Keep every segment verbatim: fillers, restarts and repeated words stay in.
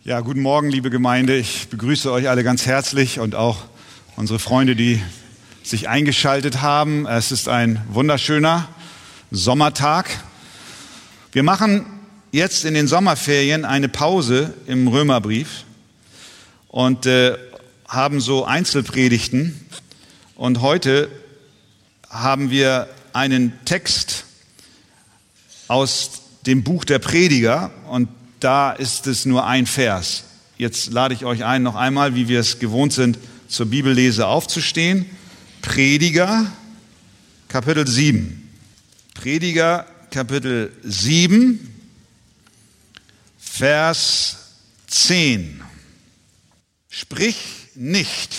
Ja, guten Morgen, liebe Gemeinde. Ich begrüße euch alle ganz herzlich und auch unsere Freunde, die sich eingeschaltet haben. Es ist ein wunderschöner Sommertag. Wir machen jetzt in den Sommerferien eine Pause im Römerbrief und äh, haben so Einzelpredigten. Und heute haben wir einen Text aus dem Buch der Prediger und da ist es nur ein Vers. Jetzt lade ich euch ein, noch einmal, wie wir es gewohnt sind, zur Bibellese aufzustehen. Prediger, Kapitel sieben. Prediger, Kapitel sieben, Vers zehn. Sprich nicht.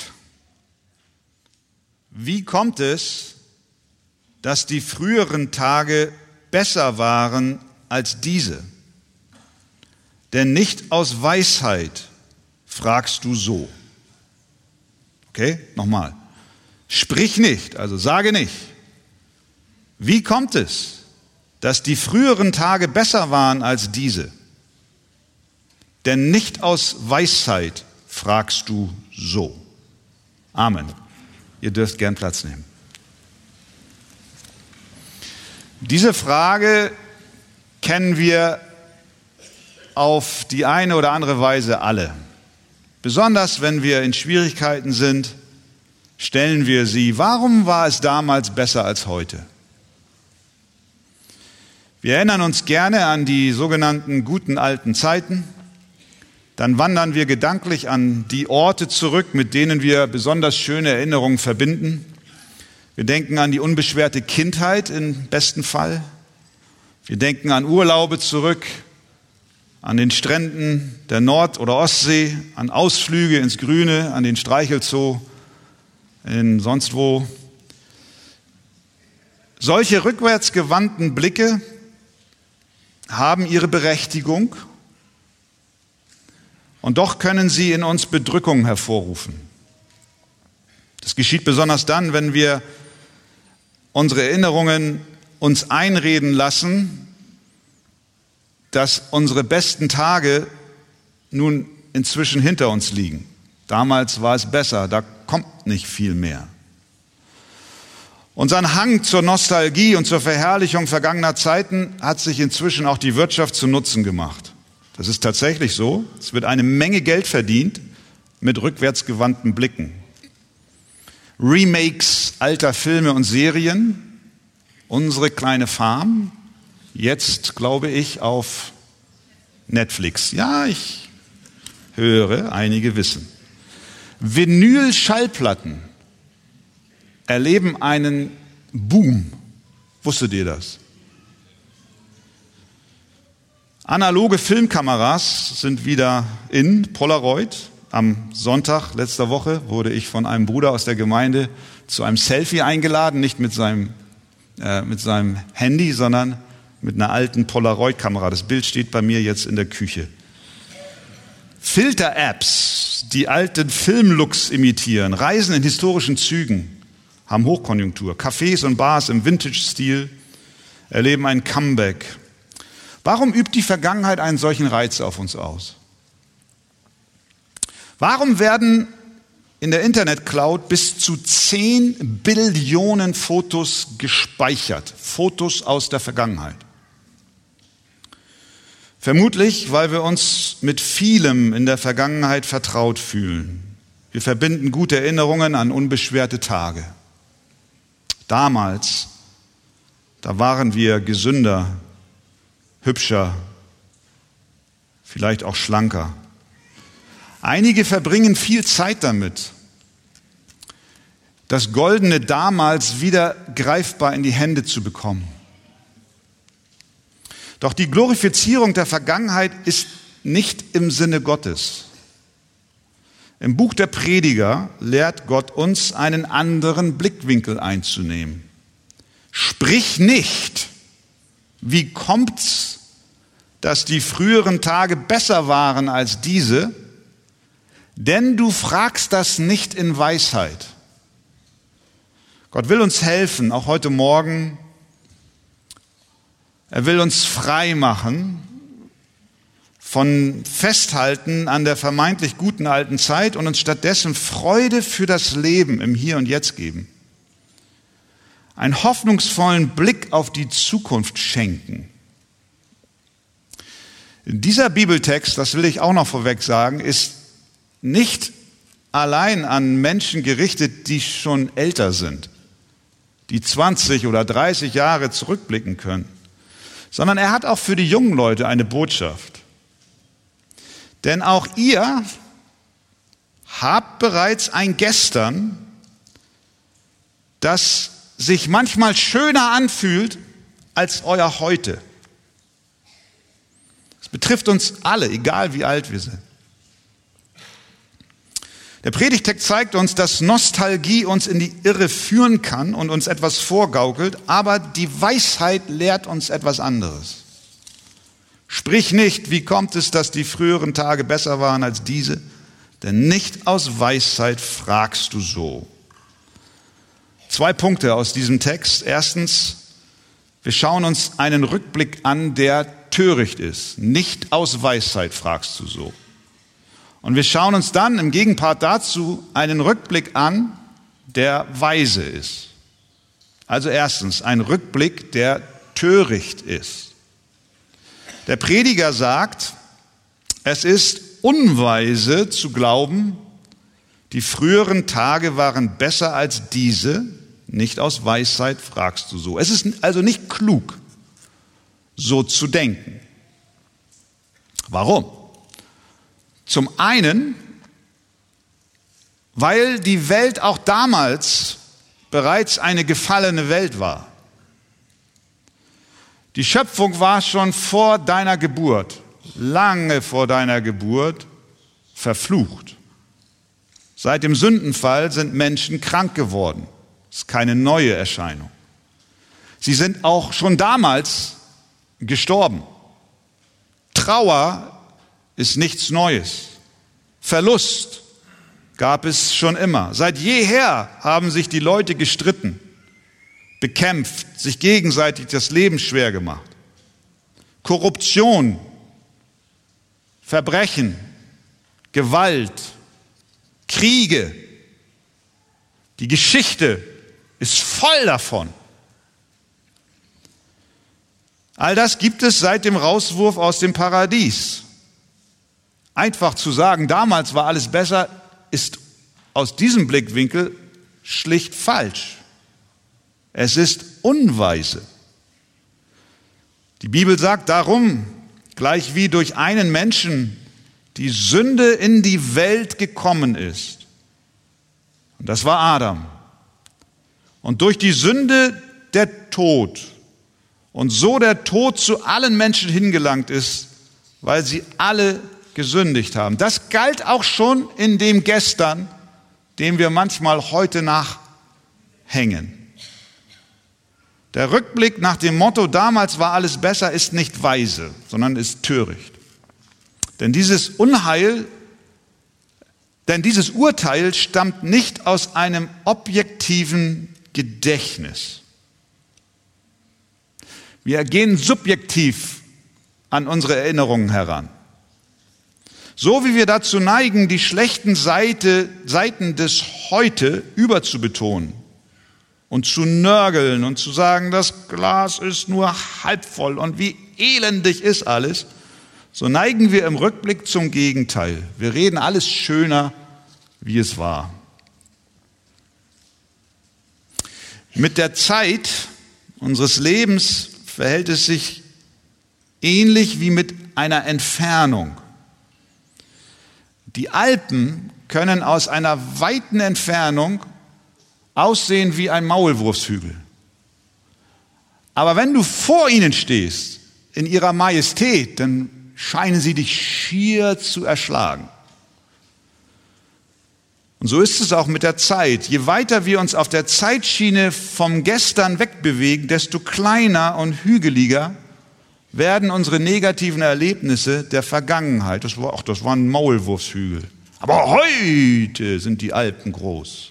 Wie kommt es, dass die früheren Tage besser waren als diese? Denn nicht aus Weisheit fragst du so. Okay, nochmal. Sprich nicht, also sage nicht. Wie kommt es, dass die früheren Tage besser waren als diese? Denn nicht aus Weisheit fragst du so. Amen. Ihr dürft gern Platz nehmen. Diese Frage kennen wir auf die eine oder andere Weise alle. Besonders wenn wir in Schwierigkeiten sind, stellen wir sie. Warum war es damals besser als heute? Wir erinnern uns gerne an die sogenannten guten alten Zeiten. Dann wandern wir gedanklich an die Orte zurück, mit denen wir besonders schöne Erinnerungen verbinden. Wir denken an die unbeschwerte Kindheit im besten Fall. Wir denken an Urlaube zurück, an den Stränden der Nord- oder Ostsee, an Ausflüge ins Grüne, an den Streichelzoo, in sonst wo. Solche rückwärtsgewandten Blicke haben ihre Berechtigung und doch können sie in uns Bedrückung hervorrufen. Das geschieht besonders dann, wenn wir unsere Erinnerungen uns einreden lassen, dass unsere besten Tage nun inzwischen hinter uns liegen. Damals war es besser, da kommt nicht viel mehr. Unseren Hang zur Nostalgie und zur Verherrlichung vergangener Zeiten hat sich inzwischen auch die Wirtschaft zu Nutzen gemacht. Das ist tatsächlich so. Es wird eine Menge Geld verdient mit rückwärtsgewandten Blicken. Remakes alter Filme und Serien, Unsere kleine Farm, jetzt glaube ich auf Netflix. Ja, ich höre, einige wissen. Vinyl-Schallplatten erleben einen Boom. Wusstet ihr das? Analoge Filmkameras sind wieder in, Polaroid. Am Sonntag letzter Woche wurde ich von einem Bruder aus der Gemeinde zu einem Selfie eingeladen, nicht mit seinem, äh, mit seinem Handy, sondern mit einer alten Polaroid-Kamera. Das Bild steht bei mir jetzt in der Küche. Filter-Apps, die alten Filmlooks imitieren, Reisen in historischen Zügen, haben Hochkonjunktur. Cafés und Bars im Vintage-Stil erleben ein Comeback. Warum übt die Vergangenheit einen solchen Reiz auf uns aus? Warum werden in der Internet-Cloud bis zu zehn Billionen Fotos gespeichert? Fotos aus der Vergangenheit. Vermutlich, weil wir uns mit vielem in der Vergangenheit vertraut fühlen. Wir verbinden gute Erinnerungen an unbeschwerte Tage. Damals, da waren wir gesünder, hübscher, vielleicht auch schlanker. Einige verbringen viel Zeit damit, das Goldene damals wieder greifbar in die Hände zu bekommen. Doch die Glorifizierung der Vergangenheit ist nicht im Sinne Gottes. Im Buch der Prediger lehrt Gott uns, einen anderen Blickwinkel einzunehmen. Sprich nicht, wie kommt's, dass die früheren Tage besser waren als diese? Denn du fragst das nicht in Weisheit. Gott will uns helfen, auch heute Morgen. Er will uns frei machen von Festhalten an der vermeintlich guten alten Zeit und uns stattdessen Freude für das Leben im Hier und Jetzt geben. Einen hoffnungsvollen Blick auf die Zukunft schenken. Dieser Bibeltext, das will ich auch noch vorweg sagen, ist nicht allein an Menschen gerichtet, die schon älter sind, die zwanzig oder dreißig Jahre zurückblicken können, sondern er hat auch für die jungen Leute eine Botschaft. Denn auch ihr habt bereits ein Gestern, das sich manchmal schöner anfühlt als euer Heute. Es betrifft uns alle, egal wie alt wir sind. Der Predigtext zeigt uns, dass Nostalgie uns in die Irre führen kann und uns etwas vorgaukelt, aber die Weisheit lehrt uns etwas anderes. Sprich nicht, wie kommt es, dass die früheren Tage besser waren als diese? Denn nicht aus Weisheit fragst du so. Zwei Punkte aus diesem Text. Erstens, wir schauen uns einen Rückblick an, der töricht ist. Nicht aus Weisheit fragst du so. Und wir schauen uns dann im Gegenpart dazu einen Rückblick an, der weise ist. Also erstens, ein Rückblick, der töricht ist. Der Prediger sagt, es ist unweise zu glauben, die früheren Tage waren besser als diese, nicht aus Weisheit fragst du so. Es ist also nicht klug, so zu denken. Warum? Zum einen, weil die Welt auch damals bereits eine gefallene Welt war. Die Schöpfung war schon vor deiner Geburt, lange vor deiner Geburt, verflucht. Seit dem Sündenfall sind Menschen krank geworden. Das ist keine neue Erscheinung. Sie sind auch schon damals gestorben. Trauer ist nichts Neues. Verlust gab es schon immer. Seit jeher haben sich die Leute gestritten, bekämpft, sich gegenseitig das Leben schwer gemacht. Korruption, Verbrechen, Gewalt, Kriege. Die Geschichte ist voll davon. All das gibt es seit dem Rauswurf aus dem Paradies. Einfach zu sagen, damals war alles besser, ist aus diesem Blickwinkel schlicht falsch. Es ist unweise. Die Bibel sagt darum, gleich wie durch einen Menschen die Sünde in die Welt gekommen ist. Und das war Adam. Und durch die Sünde der Tod. Und so der Tod zu allen Menschen hingelangt ist, weil sie alle gesündigt haben. Das galt auch schon in dem Gestern, dem wir manchmal heute nachhängen. Der Rückblick nach dem Motto, damals war alles besser, ist nicht weise, sondern ist töricht. Denn dieses Unheil, denn dieses Urteil stammt nicht aus einem objektiven Gedächtnis. Wir gehen subjektiv an unsere Erinnerungen heran. So wie wir dazu neigen, die schlechten Seite, Seiten des Heute überzubetonen und zu nörgeln und zu sagen, das Glas ist nur halb voll und wie elendig ist alles, so neigen wir im Rückblick zum Gegenteil. Wir reden alles schöner, wie es war. Mit der Zeit unseres Lebens verhält es sich ähnlich wie mit einer Entfernung. Die Alpen können aus einer weiten Entfernung aussehen wie ein Maulwurfshügel. Aber wenn du vor ihnen stehst, in ihrer Majestät, dann scheinen sie dich schier zu erschlagen. Und so ist es auch mit der Zeit. Je weiter wir uns auf der Zeitschiene vom Gestern wegbewegen, desto kleiner und hügeliger werden unsere negativen Erlebnisse der Vergangenheit. Das war, ach, das war ein Maulwurfshügel. Aber heute sind die Alpen groß.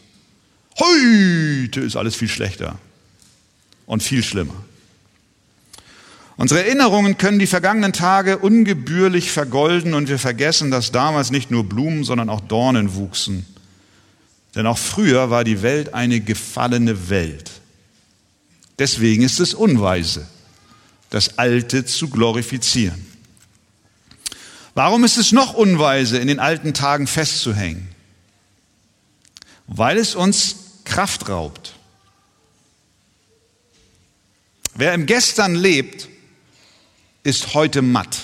Heute ist alles viel schlechter und viel schlimmer. Unsere Erinnerungen können die vergangenen Tage ungebührlich vergolden und wir vergessen, dass damals nicht nur Blumen, sondern auch Dornen wuchsen. Denn auch früher war die Welt eine gefallene Welt. Deswegen ist es unweise, das Alte zu glorifizieren. Warum ist es noch unweise, in den alten Tagen festzuhängen? Weil es uns Kraft raubt. Wer im Gestern lebt, ist heute matt.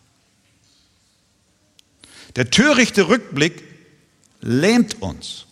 Der törichte Rückblick lähmt uns.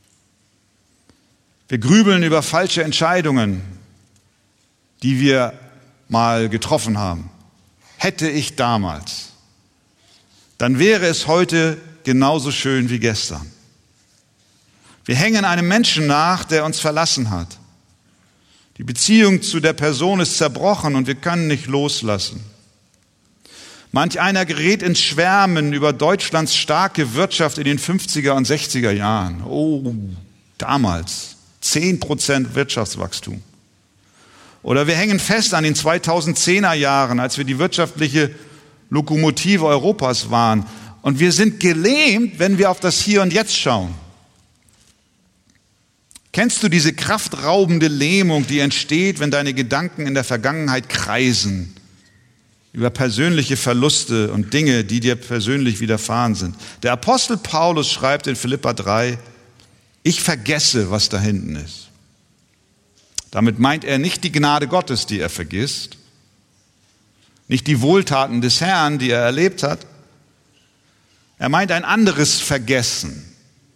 Wir grübeln über falsche Entscheidungen, die wir mal getroffen haben. Hätte ich damals, dann wäre es heute genauso schön wie gestern. Wir hängen einem Menschen nach, der uns verlassen hat. Die Beziehung zu der Person ist zerbrochen und wir können nicht loslassen. Manch einer gerät ins Schwärmen über Deutschlands starke Wirtschaft in den fünfziger und sechziger Jahren. Oh, damals zehn Prozent Wirtschaftswachstum. Oder wir hängen fest an den zweitausendzehner Jahren, als wir die wirtschaftliche Lokomotive Europas waren. Und wir sind gelähmt, wenn wir auf das Hier und Jetzt schauen. Kennst du diese kraftraubende Lähmung, die entsteht, wenn deine Gedanken in der Vergangenheit kreisen? Über persönliche Verluste und Dinge, die dir persönlich widerfahren sind. Der Apostel Paulus schreibt in Philipper drei, ich vergesse, was da hinten ist. Damit meint er nicht die Gnade Gottes, die er vergisst, nicht die Wohltaten des Herrn, die er erlebt hat. Er meint ein anderes Vergessen.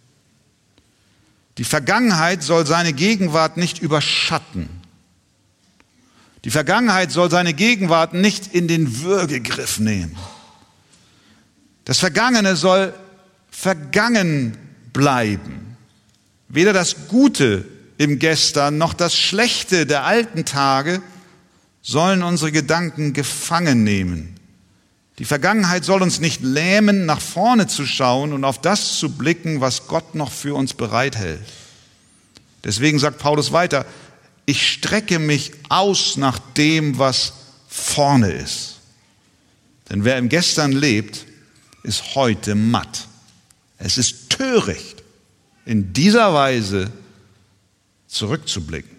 Die Vergangenheit soll seine Gegenwart nicht überschatten. Die Vergangenheit soll seine Gegenwart nicht in den Würgegriff nehmen. Das Vergangene soll vergangen bleiben. Weder das Gute im Gestern noch das Schlechte der alten Tage sollen unsere Gedanken gefangen nehmen. Die Vergangenheit soll uns nicht lähmen, nach vorne zu schauen und auf das zu blicken, was Gott noch für uns bereithält. Deswegen sagt Paulus weiter, ich strecke mich aus nach dem, was vorne ist. Denn wer im Gestern lebt, ist heute matt. Es ist töricht, in dieser Weise zurückzublicken.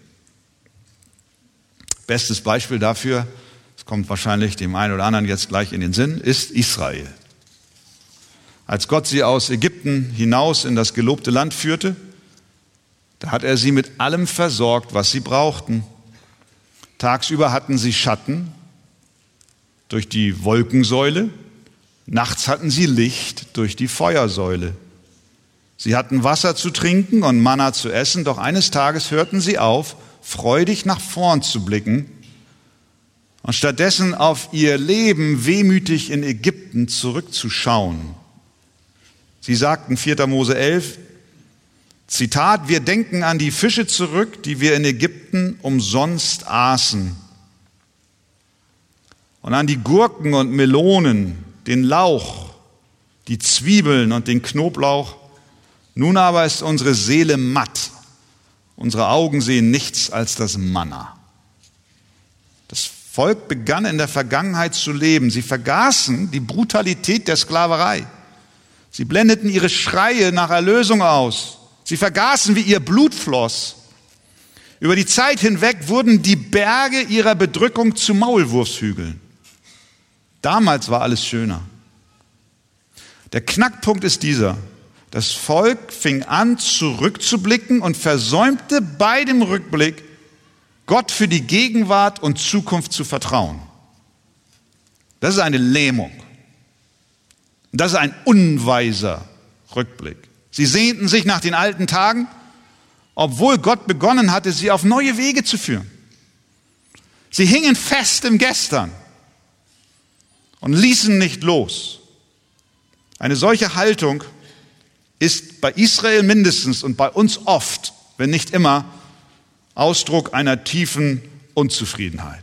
Bestes Beispiel dafür, das kommt wahrscheinlich dem einen oder anderen jetzt gleich in den Sinn, ist Israel. Als Gott sie aus Ägypten hinaus in das gelobte Land führte, da hat er sie mit allem versorgt, was sie brauchten. Tagsüber hatten sie Schatten durch die Wolkensäule, nachts hatten sie Licht durch die Feuersäule. Sie hatten Wasser zu trinken und Manna zu essen, doch eines Tages hörten sie auf, freudig nach vorn zu blicken und stattdessen auf ihr Leben wehmütig in Ägypten zurückzuschauen. Sie sagten, vierter Mose elf, Zitat, wir denken an die Fische zurück, die wir in Ägypten umsonst aßen. Und an die Gurken und Melonen, den Lauch, die Zwiebeln und den Knoblauch. Nun aber ist unsere Seele matt. Unsere Augen sehen nichts als das Manna. Das Volk begann in der Vergangenheit zu leben. Sie vergaßen die Brutalität der Sklaverei. Sie blendeten ihre Schreie nach Erlösung aus. Sie vergaßen, wie ihr Blut floss. Über die Zeit hinweg wurden die Berge ihrer Bedrückung zu Maulwurfshügeln. Damals war alles schöner. Der Knackpunkt ist dieser. Das Volk fing an, zurückzublicken und versäumte bei dem Rückblick, Gott für die Gegenwart und Zukunft zu vertrauen. Das ist eine Lähmung. Das ist ein unweiser Rückblick. Sie sehnten sich nach den alten Tagen, obwohl Gott begonnen hatte, sie auf neue Wege zu führen. Sie hingen fest im Gestern und ließen nicht los. Eine solche Haltung ist bei Israel mindestens und bei uns oft, wenn nicht immer, Ausdruck einer tiefen Unzufriedenheit.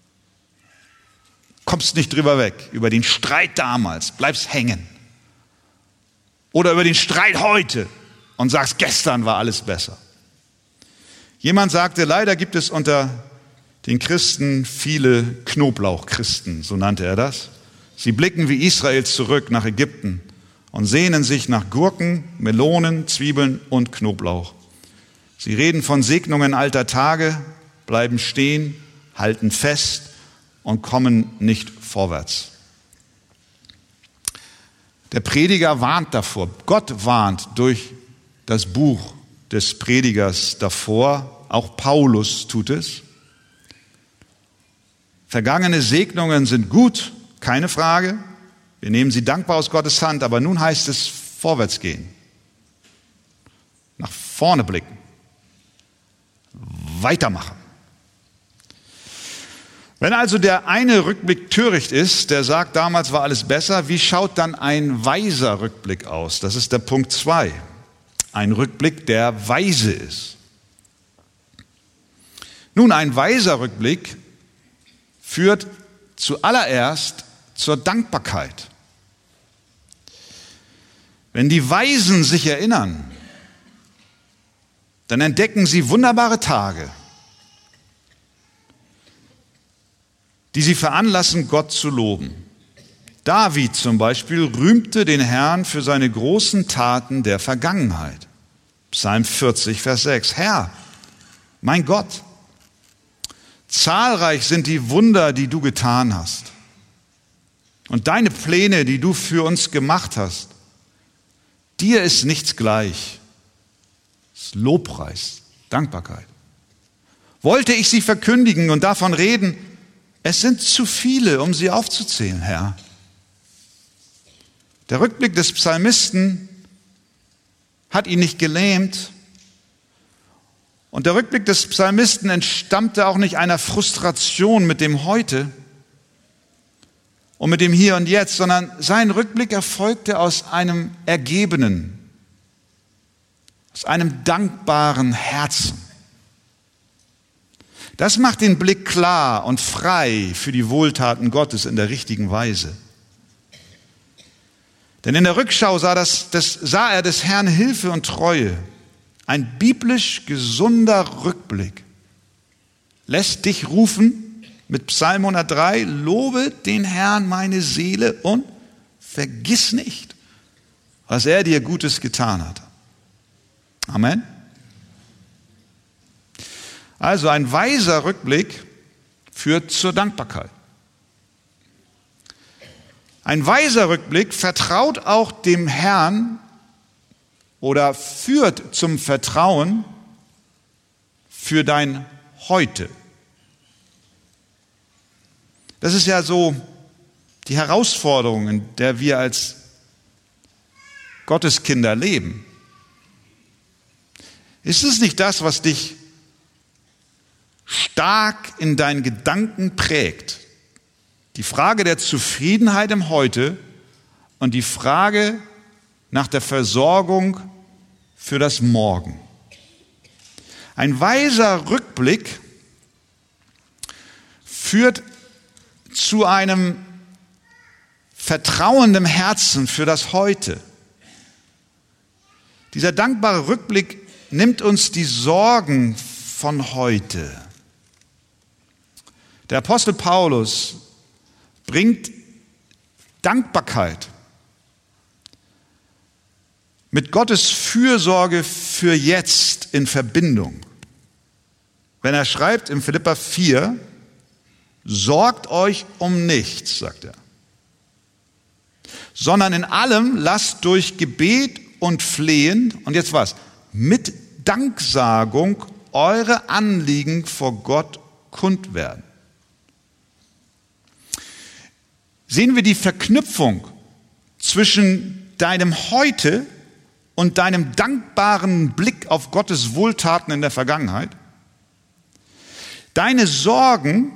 Kommst nicht drüber weg, über den Streit damals, bleibst hängen. Oder über den Streit heute und sagst, gestern war alles besser. Jemand sagte, leider gibt es unter den Christen viele Knoblauchchristen, so nannte er das. Sie blicken wie Israel zurück nach Ägypten und sehnen sich nach Gurken, Melonen, Zwiebeln und Knoblauch. Sie reden von Segnungen alter Tage, bleiben stehen, halten fest und kommen nicht vorwärts. Der Prediger warnt davor. Gott warnt durch das Buch des Predigers davor. Auch Paulus tut es. Vergangene Segnungen sind gut, keine Frage. Wir nehmen sie dankbar aus Gottes Hand, aber nun heißt es vorwärts gehen. Nach vorne blicken. Weitermachen. Wenn also der eine Rückblick töricht ist, der sagt, damals war alles besser, wie schaut dann ein weiser Rückblick aus? Das ist der Punkt zwei. Ein Rückblick, der weise ist. Nun, ein weiser Rückblick führt zuallererst zur Dankbarkeit. Wenn die Weisen sich erinnern, dann entdecken sie wunderbare Tage, die sie veranlassen, Gott zu loben. David zum Beispiel rühmte den Herrn für seine großen Taten der Vergangenheit. Psalm vierzig, Vers sechs. Herr, mein Gott, zahlreich sind die Wunder, die du getan hast. Und deine Pläne, die du für uns gemacht hast. Dir ist nichts gleich. Das ist Lobpreis, Dankbarkeit. Wollte ich sie verkündigen und davon reden, es sind zu viele, um sie aufzuzählen, Herr. Der Rückblick des Psalmisten hat ihn nicht gelähmt. Und der Rückblick des Psalmisten entstammte auch nicht einer Frustration mit dem Heute und mit dem Hier und Jetzt, sondern sein Rückblick erfolgte aus einem ergebenen, aus einem dankbaren Herzen. Das macht den Blick klar und frei für die Wohltaten Gottes in der richtigen Weise. Denn in der Rückschau sah, das, das, sah er des Herrn Hilfe und Treue. Ein biblisch gesunder Rückblick lässt dich rufen mit Psalm hundertdrei, lobe den Herrn meine Seele und vergiss nicht, was er dir Gutes getan hat. Amen. Also ein weiser Rückblick führt zur Dankbarkeit. Ein weiser Rückblick vertraut auch dem Herrn oder führt zum Vertrauen für dein Heute. Das ist ja so die Herausforderung, in der wir als Gotteskinder leben. Ist es nicht das, was dich stark in deinen Gedanken prägt? Die Frage der Zufriedenheit im Heute und die Frage nach der Versorgung für das Morgen. Ein weiser Rückblick führt zu einem vertrauenden Herzen für das Heute. Dieser dankbare Rückblick nimmt uns die Sorgen von heute. Der Apostel Paulus bringt Dankbarkeit mit Gottes Fürsorge für jetzt in Verbindung. Wenn er schreibt in Philipper vier, sorgt euch um nichts, sagt er, sondern in allem lasst durch Gebet und Flehen, und jetzt was, mit Danksagung eure Anliegen vor Gott kund werden. Sehen wir die Verknüpfung zwischen deinem Heute und deinem dankbaren Blick auf Gottes Wohltaten in der Vergangenheit? Deine Sorgen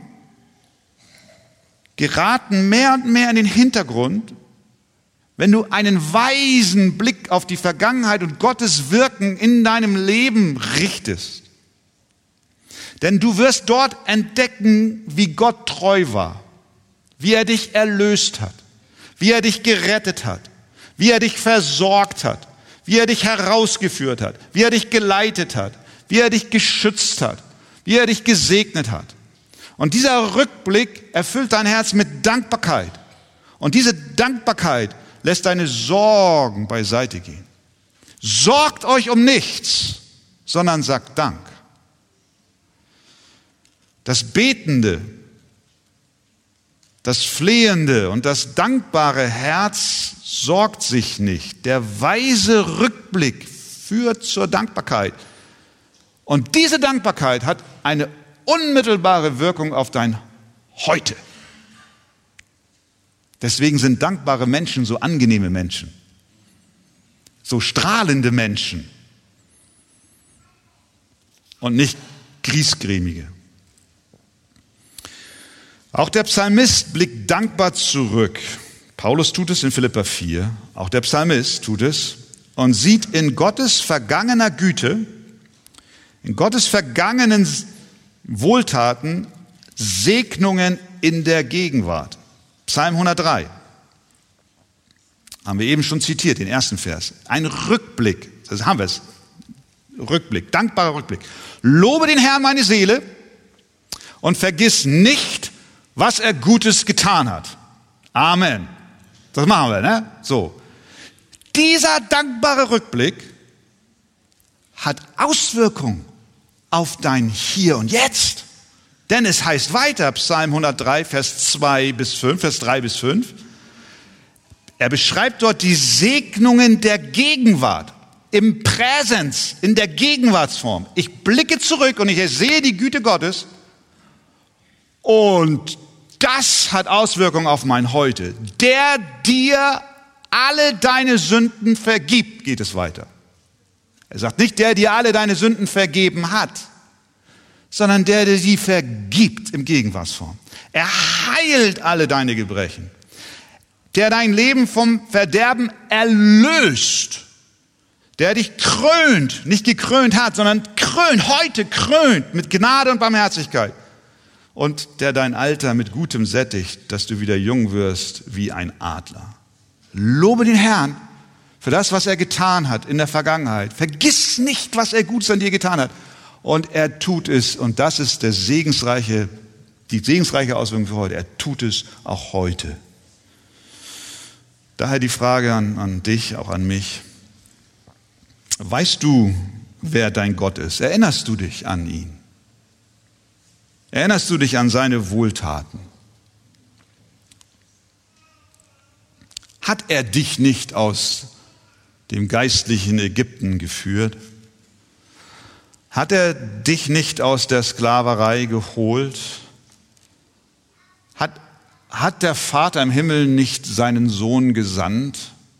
geraten mehr und mehr in den Hintergrund, wenn du einen weisen Blick auf die Vergangenheit und Gottes Wirken in deinem Leben richtest. Denn du wirst dort entdecken, wie Gott treu war, wie er dich erlöst hat, wie er dich gerettet hat, wie er dich versorgt hat, wie er dich herausgeführt hat, wie er dich geleitet hat, wie er dich geschützt hat, wie er dich gesegnet hat. Und dieser Rückblick erfüllt dein Herz mit Dankbarkeit. Und diese Dankbarkeit lässt deine Sorgen beiseite gehen. Sorgt euch um nichts, sondern sagt Dank. Das Betende, das Flehende und das dankbare Herz sorgt sich nicht. Der weise Rückblick führt zur Dankbarkeit. Und diese Dankbarkeit hat eine unmittelbare Wirkung auf dein Heute. Deswegen sind dankbare Menschen so angenehme Menschen, so strahlende Menschen und nicht griesgrämige. Auch der Psalmist blickt dankbar zurück. Paulus tut es in Philipper vier, auch der Psalmist tut es und sieht in Gottes vergangener Güte, in Gottes vergangenen Wohltaten Segnungen in der Gegenwart. Psalm hundertdrei. Haben wir eben schon zitiert, den ersten Vers. Ein Rückblick, das haben wir es. Rückblick, dankbarer Rückblick. Lobe den Herrn, meine Seele, und vergiss nicht, was er Gutes getan hat. Amen. Das machen wir, ne? So. Dieser dankbare Rückblick hat Auswirkungen auf dein Hier und Jetzt. Denn es heißt weiter, Psalm hundertdrei, Vers zwei bis fünf, Vers drei bis fünf. Er beschreibt dort die Segnungen der Gegenwart, im Präsens, in der Gegenwartsform. Ich blicke zurück und ich sehe die Güte Gottes und das hat Auswirkungen auf mein Heute. Der dir alle deine Sünden vergibt, geht es weiter. Er sagt nicht, der dir alle deine Sünden vergeben hat, sondern der, der sie vergibt im Gegenwartsform. Er heilt alle deine Gebrechen. Der dein Leben vom Verderben erlöst. Der dich krönt, nicht gekrönt hat, sondern krönt, heute krönt mit Gnade und Barmherzigkeit. Und der dein Alter mit Gutem sättigt, dass du wieder jung wirst wie ein Adler. Lobe den Herrn für das, was er getan hat in der Vergangenheit. Vergiss nicht, was er Gutes an dir getan hat. Und er tut es, und das ist der segensreiche, die segensreiche Auswirkung für heute. Er tut es auch heute. Daher die Frage an, an dich, auch an mich. Weißt du, wer dein Gott ist? Erinnerst du dich an ihn? Erinnerst du dich an seine Wohltaten? Hat er dich nicht aus dem geistlichen Ägypten geführt? Hat er dich nicht aus der Sklaverei geholt? Hat, hat der Vater im Himmel nicht seinen Sohn gesandt,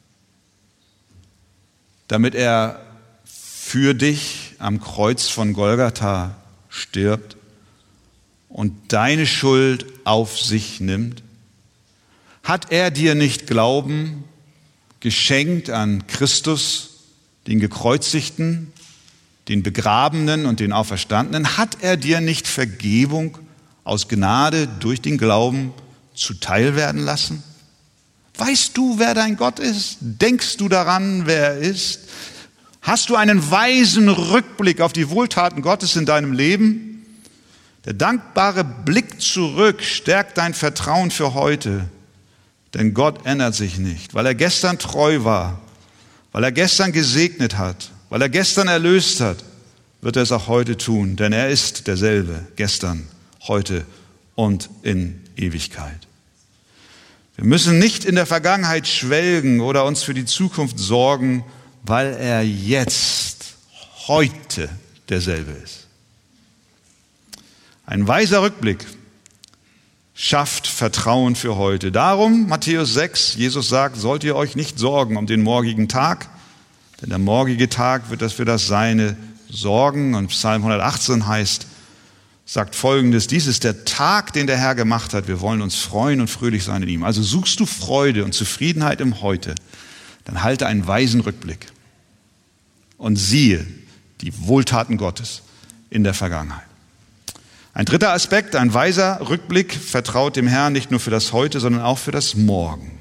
damit er für dich am Kreuz von Golgatha stirbt und deine Schuld auf sich nimmt? Hat er dir nicht Glauben geschenkt an Christus, den Gekreuzigten, den Begrabenen und den Auferstandenen? Hat er dir nicht Vergebung aus Gnade durch den Glauben zuteil werden lassen? Weißt du, wer dein Gott ist? Denkst du daran, wer er ist? Hast du einen weisen Rückblick auf die Wohltaten Gottes in deinem Leben? Der dankbare Blick zurück stärkt dein Vertrauen für heute. Denn Gott ändert sich nicht, weil er gestern treu war, weil er gestern gesegnet hat, weil er gestern erlöst hat, wird er es auch heute tun. Denn er ist derselbe, gestern, heute und in Ewigkeit. Wir müssen nicht in der Vergangenheit schwelgen oder uns für die Zukunft sorgen, weil er jetzt, heute derselbe ist. Ein weiser Rückblick schafft Vertrauen für heute. Darum, Matthäus sechs, Jesus sagt, sollt ihr euch nicht sorgen um den morgigen Tag, denn der morgige Tag wird das für das Seine sorgen. Und Psalm hundertachtzehn heißt, sagt Folgendes, dies ist der Tag, den der Herr gemacht hat. Wir wollen uns freuen und fröhlich sein in ihm. Also suchst du Freude und Zufriedenheit im Heute, dann halte einen weisen Rückblick und siehe die Wohltaten Gottes in der Vergangenheit. Ein dritter Aspekt, ein weiser Rückblick vertraut dem Herrn nicht nur für das Heute, sondern auch für das Morgen.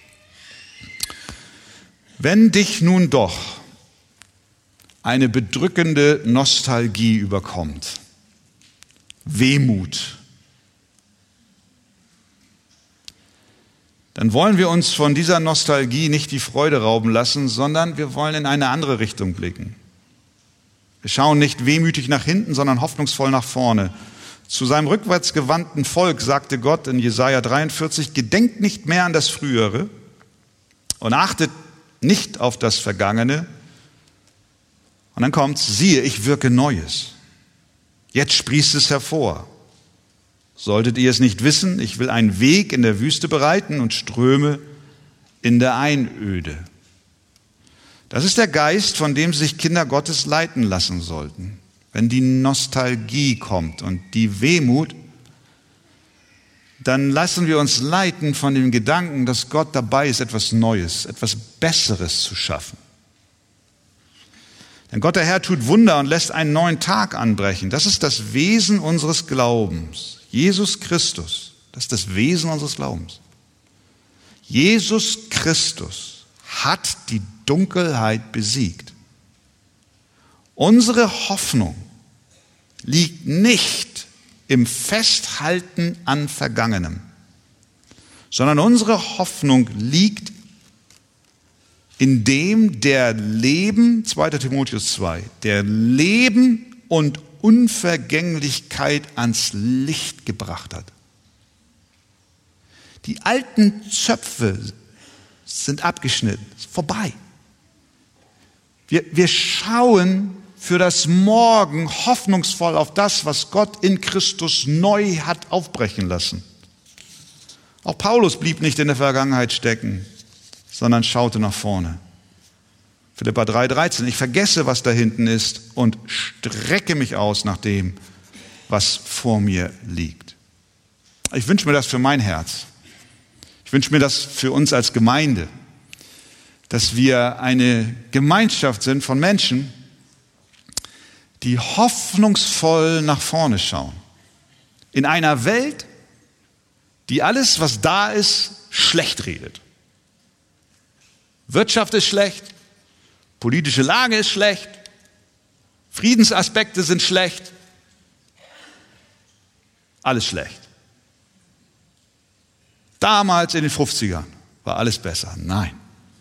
Wenn dich nun doch eine bedrückende Nostalgie überkommt, Wehmut dann wollen wir uns von dieser Nostalgie nicht die Freude rauben lassen, sondern wir wollen in eine andere Richtung blicken. Wir schauen nicht wehmütig nach hinten, sondern hoffnungsvoll nach vorne. Zu seinem rückwärts gewandten Volk sagte Gott in Jesaja dreiundvierzig, gedenkt nicht mehr an das Frühere und achtet nicht auf das Vergangene. Und dann kommt's, siehe, ich wirke Neues. Jetzt sprießt es hervor. Solltet ihr es nicht wissen, ich will einen Weg in der Wüste bereiten und Ströme in der Einöde. Das ist der Geist, von dem sich Kinder Gottes leiten lassen sollten. Wenn die Nostalgie kommt und die Wehmut, dann lassen wir uns leiten von dem Gedanken, dass Gott dabei ist, etwas Neues, etwas Besseres zu schaffen. Denn Gott der Herr tut Wunder und lässt einen neuen Tag anbrechen. Das ist das Wesen unseres Glaubens. Jesus Christus, das ist das Wesen unseres Glaubens. Jesus Christus hat die Dunkelheit besiegt. Unsere Hoffnung liegt nicht im Festhalten an Vergangenem, sondern unsere Hoffnung liegt in dem, der Leben, zweiter Timotheus zwei, der Leben und Unvergänglichkeit ans Licht gebracht hat. Die alten Zöpfe sind abgeschnitten, ist vorbei. Wir, wir schauen für das Morgen hoffnungsvoll auf das, was Gott in Christus neu hat aufbrechen lassen. Auch Paulus blieb nicht in der Vergangenheit stecken, sondern schaute nach vorne. Philipper drei dreizehn, ich vergesse, was da hinten ist und strecke mich aus nach dem, was vor mir liegt. Ich wünsche mir das für mein Herz. Ich wünsche mir das für uns als Gemeinde, dass wir eine Gemeinschaft sind von Menschen, die hoffnungsvoll nach vorne schauen. In einer Welt, die alles, was da ist, schlecht redet. Wirtschaft ist schlecht, politische Lage ist schlecht, Friedensaspekte sind schlecht, alles schlecht. Damals in den fünfzigern war alles besser. Nein.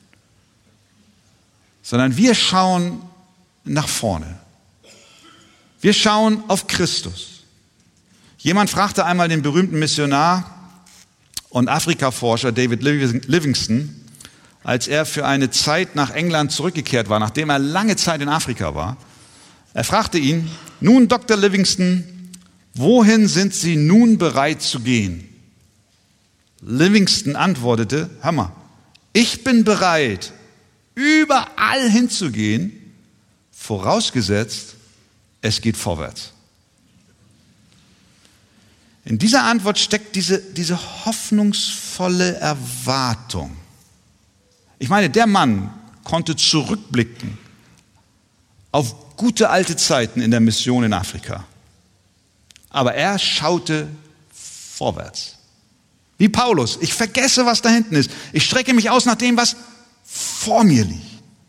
Sondern wir schauen nach vorne. Wir schauen auf Christus. Jemand fragte einmal den berühmten Missionar und Afrikaforscher David Livingstone, als er für eine Zeit nach England zurückgekehrt war, nachdem er lange Zeit in Afrika war. Er fragte ihn, nun Doktor Livingstone, wohin sind Sie nun bereit zu gehen? Livingstone antwortete, hör mal, ich bin bereit, überall hinzugehen, vorausgesetzt, es geht vorwärts. In dieser Antwort steckt diese, diese hoffnungsvolle Erwartung. Ich meine, der Mann konnte zurückblicken auf gute alte Zeiten in der Mission in Afrika. Aber er schaute vorwärts. Wie Paulus, ich vergesse, was da hinten ist. Ich strecke mich aus nach dem, was vor mir liegt.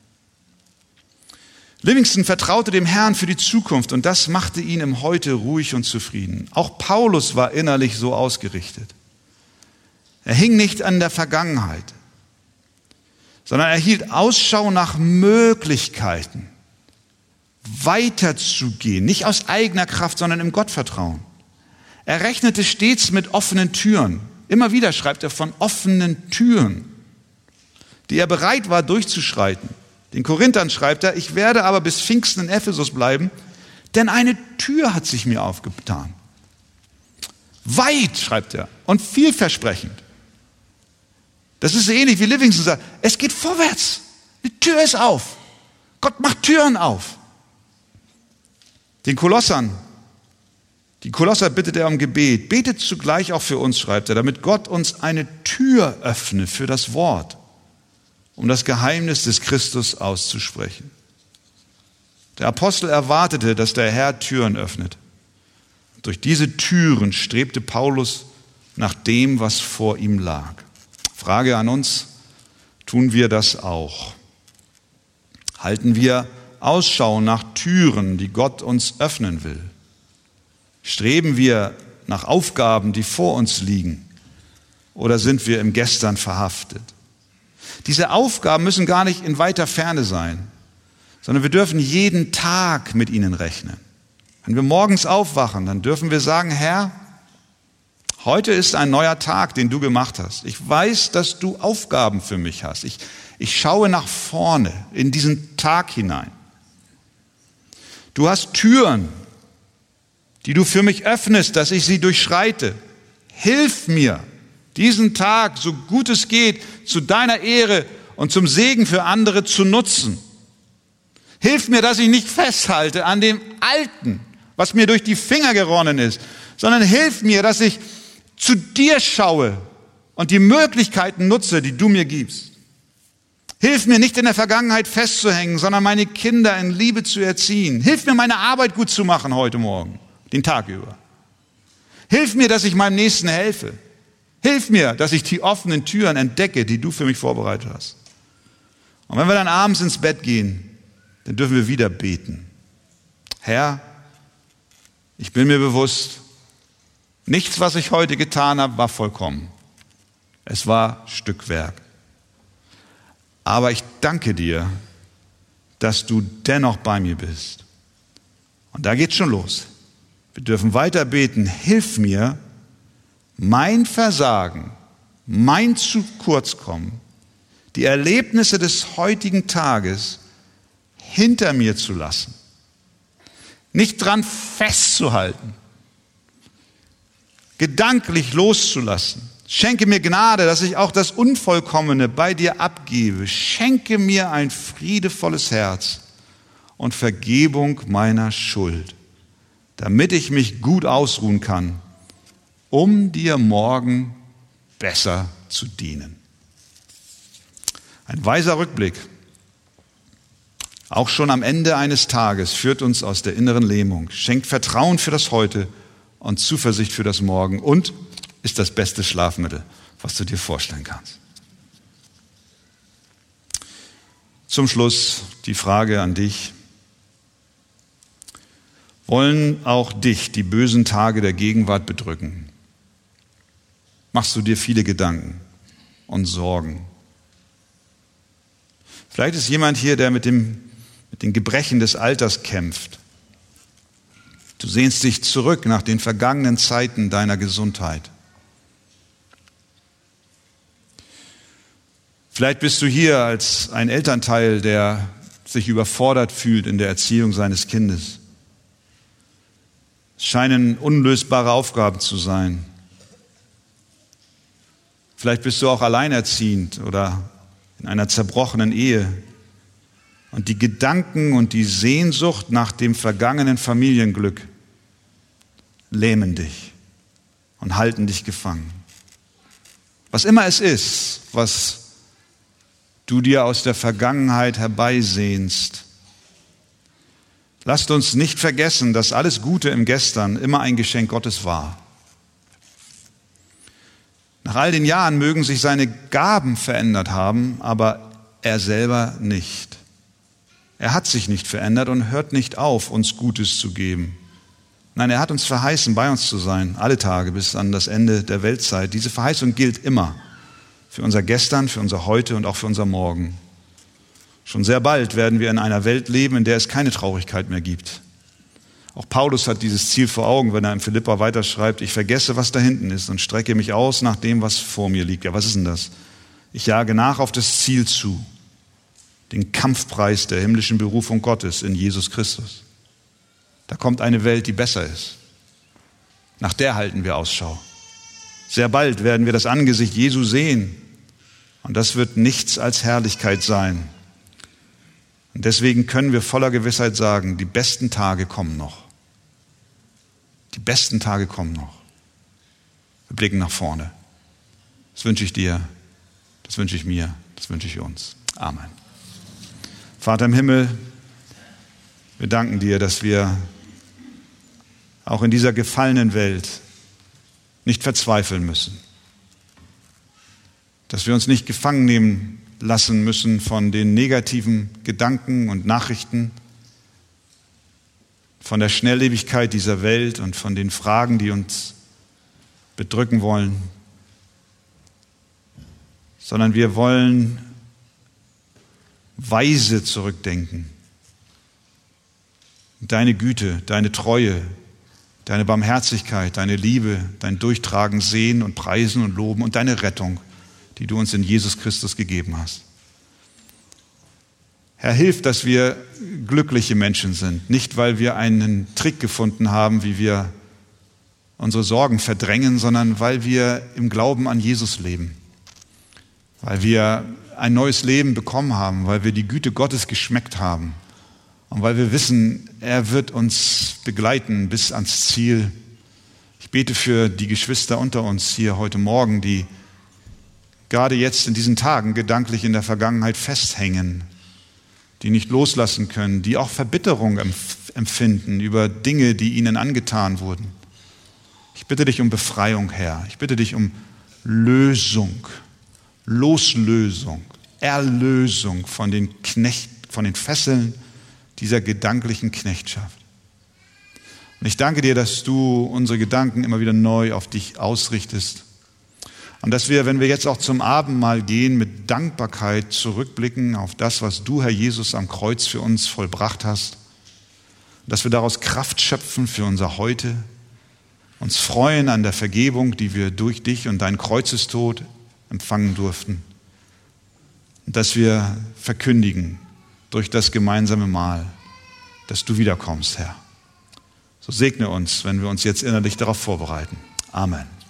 Livingstone vertraute dem Herrn für die Zukunft und das machte ihn im Heute ruhig und zufrieden. Auch Paulus war innerlich so ausgerichtet. Er hing nicht an der Vergangenheit, sondern er hielt Ausschau nach Möglichkeiten, weiterzugehen, nicht aus eigener Kraft, sondern im Gottvertrauen. Er rechnete stets mit offenen Türen. Immer wieder schreibt er von offenen Türen, die er bereit war durchzuschreiten. Den Korinthern schreibt er, ich werde aber bis Pfingsten in Ephesus bleiben, denn eine Tür hat sich mir aufgetan. Weit, schreibt er, und vielversprechend. Das ist so ähnlich wie Livingstone sagt, es geht vorwärts, die Tür ist auf. Gott macht Türen auf. Den Kolossern, die Kolosser bittet er um Gebet, betet zugleich auch für uns, schreibt er, damit Gott uns eine Tür öffne für das Wort, um das Geheimnis des Christus auszusprechen. Der Apostel erwartete, dass der Herr Türen öffnet. Durch diese Türen strebte Paulus nach dem, was vor ihm lag. Frage an uns, tun wir das auch? Halten wir Ausschau nach Türen, die Gott uns öffnen will? Streben wir nach Aufgaben, die vor uns liegen? oder sind wir im Gestern verhaftet? Diese Aufgaben müssen gar nicht in weiter Ferne sein, sondern wir dürfen jeden Tag mit ihnen rechnen. Wenn wir morgens aufwachen, dann dürfen wir sagen, Herr, heute ist ein neuer Tag, den du gemacht hast. Ich weiß, dass du Aufgaben für mich hast. Ich, ich schaue nach vorne in diesen Tag hinein. Du hast Türen, die du für mich öffnest, dass ich sie durchschreite. Hilf mir, diesen Tag, so gut es geht, zu deiner Ehre und zum Segen für andere zu nutzen. Hilf mir, dass ich nicht festhalte an dem Alten, was mir durch die Finger geronnen ist, sondern hilf mir, dass ich zu dir schaue und die Möglichkeiten nutze, die du mir gibst. Hilf mir, nicht in der Vergangenheit festzuhängen, sondern meine Kinder in Liebe zu erziehen. Hilf mir, meine Arbeit gut zu machen heute Morgen, den Tag über. Hilf mir, dass ich meinem Nächsten helfe. Hilf mir, dass ich die offenen Türen entdecke, die du für mich vorbereitet hast. Und wenn wir dann abends ins Bett gehen, dann dürfen wir wieder beten. Herr, ich bin mir bewusst, nichts, was ich heute getan habe, war vollkommen. Es war Stückwerk. Aber ich danke dir, dass du dennoch bei mir bist. Und da geht's schon los. Wir dürfen weiter beten. Hilf mir, mein Versagen, mein zu kurz kommen, die Erlebnisse des heutigen Tages hinter mir zu lassen. Nicht dran festzuhalten. Gedanklich loszulassen. Schenke mir Gnade, dass ich auch das Unvollkommene bei dir abgebe. Schenke mir ein friedevolles Herz und Vergebung meiner Schuld, damit ich mich gut ausruhen kann, um dir morgen besser zu dienen. Ein weiser Rückblick, auch schon am Ende eines Tages, führt uns aus der inneren Lähmung, schenkt Vertrauen für das Heute und Zuversicht für das Morgen und ist das beste Schlafmittel, was du dir vorstellen kannst. Zum Schluss die Frage an dich. Wollen auch dich die bösen Tage der Gegenwart bedrücken? Machst du dir viele Gedanken und Sorgen? Vielleicht ist jemand hier, der mit dem, mit den Gebrechen des Alters kämpft. Du sehnst dich zurück nach den vergangenen Zeiten deiner Gesundheit. Vielleicht bist du hier als ein Elternteil, der sich überfordert fühlt in der Erziehung seines Kindes. Es scheinen unlösbare Aufgaben zu sein. Vielleicht bist du auch alleinerziehend oder in einer zerbrochenen Ehe. Und die Gedanken und die Sehnsucht nach dem vergangenen Familienglück lähmen dich und halten dich gefangen. Was immer es ist, was du dir aus der Vergangenheit herbeisehnst, lasst uns nicht vergessen, dass alles Gute im Gestern immer ein Geschenk Gottes war. Nach all den Jahren mögen sich seine Gaben verändert haben, aber er selber nicht. Er hat sich nicht verändert und hört nicht auf, uns Gutes zu geben. Nein, er hat uns verheißen, bei uns zu sein, alle Tage bis an das Ende der Weltzeit. Diese Verheißung gilt immer für unser Gestern, für unser Heute und auch für unser Morgen. Schon sehr bald werden wir in einer Welt leben, in der es keine Traurigkeit mehr gibt. Auch Paulus hat dieses Ziel vor Augen, wenn er in Philipper weiterschreibt, ich vergesse, was da hinten ist und strecke mich aus nach dem, was vor mir liegt. Ja, was ist denn das? Ich jage nach auf das Ziel zu, den Kampfpreis der himmlischen Berufung Gottes in Jesus Christus. Da kommt eine Welt, die besser ist. Nach der halten wir Ausschau. Sehr bald werden wir das Angesicht Jesu sehen und das wird nichts als Herrlichkeit sein. Und deswegen können wir voller Gewissheit sagen, die besten Tage kommen noch. Die besten Tage kommen noch. Wir blicken nach vorne. Das wünsche ich dir, das wünsche ich mir, das wünsche ich uns. Amen. Vater im Himmel, wir danken dir, dass wir auch in dieser gefallenen Welt nicht verzweifeln müssen. Dass wir uns nicht gefangen nehmen lassen müssen von den negativen Gedanken und Nachrichten, von der Schnelllebigkeit dieser Welt und von den Fragen, die uns bedrücken wollen. sondern wir wollen weise zurückdenken. Deine Güte, deine Treue, deine Barmherzigkeit, deine Liebe, dein Durchtragen sehen und preisen und loben und deine Rettung, die du uns in Jesus Christus gegeben hast. Herr, hilf, dass wir glückliche Menschen sind, nicht weil wir einen Trick gefunden haben, wie wir unsere Sorgen verdrängen, sondern weil wir im Glauben an Jesus leben, weil wir ein neues Leben bekommen haben, weil wir die Güte Gottes geschmeckt haben und weil wir wissen, er wird uns begleiten bis ans Ziel. Ich bete für die Geschwister unter uns hier heute Morgen, die gerade jetzt in diesen Tagen gedanklich in der Vergangenheit festhängen, die nicht loslassen können, die auch Verbitterung empfinden über Dinge, die ihnen angetan wurden. Ich bitte dich um Befreiung, Herr. Ich bitte dich um Lösung, Loslösung, Erlösung von den Knecht, von den Fesseln dieser gedanklichen Knechtschaft. Und ich danke dir, dass du unsere Gedanken immer wieder neu auf dich ausrichtest. Und dass wir, wenn wir jetzt auch zum Abendmahl gehen, mit Dankbarkeit zurückblicken auf das, was du, Herr Jesus, am Kreuz für uns vollbracht hast. Dass wir daraus Kraft schöpfen für unser Heute, uns freuen an der Vergebung, die wir durch dich und deinen Kreuzestod empfangen durften. Und dass wir verkündigen durch das gemeinsame Mahl, dass du wiederkommst, Herr. So segne uns, wenn wir uns jetzt innerlich darauf vorbereiten. Amen.